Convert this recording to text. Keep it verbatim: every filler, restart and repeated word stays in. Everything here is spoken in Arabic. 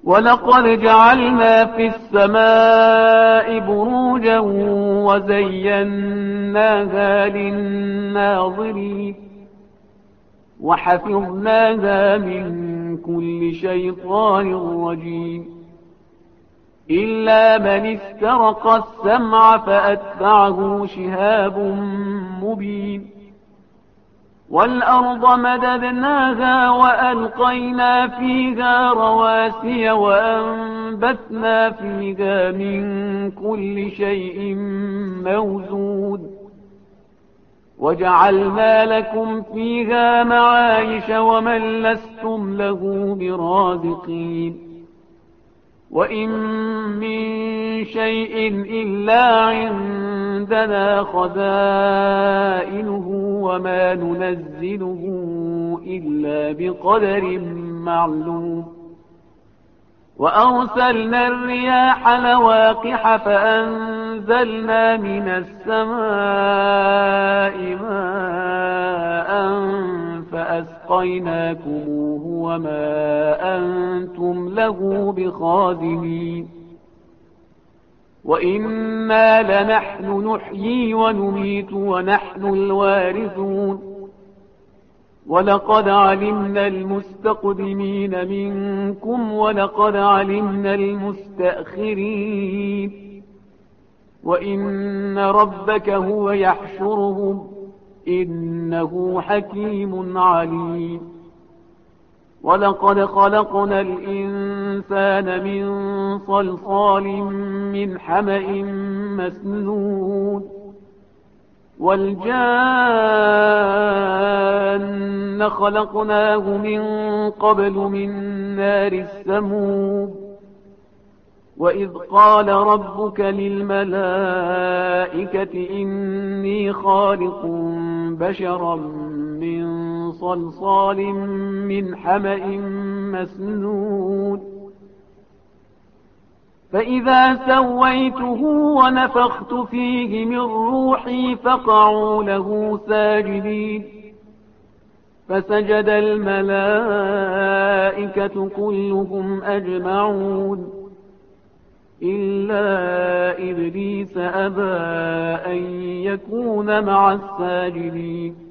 ولقد جعلنا في السماء بروجا وزيناها للناظرين وحفظناها من كل شيطان رجيم إلا من استرق السمع فأتبعه شهاب مبين والأرض مددناها وألقينا فيها رواسي وأنبتنا فيها من كل شيء موزون وجعلنا لكم فيها معايش ومن لستم له برازقين وإن من شيء إلا عندنا خزائنه وما ننزله إلا بقدر معلوم وأرسلنا الرياح لواقح فأنزلنا من السماء ماء فأسقيناكموه وما أنتم له بخازنين وإنا لنحن نحيي ونميت ونحن الوارثون ولقد علمنا المستقدمين منكم ولقد علمنا المستأخرين وإن ربك هو يحشرهم إنه حكيم عليم ولقد خلقنا الإنسان من صلصال من حمأ مسنون والجان خلقناه من قبل من نار السموم وإذ قال ربك للملائكة إني خالق بشرا من صلصال من حمأ مسنون فإذا سويته ونفخت فيه من روحي فقعوا له ساجدين فسجد الملائكة كلهم أجمعون إلا إبليس أبى أن يكون مع الساجدين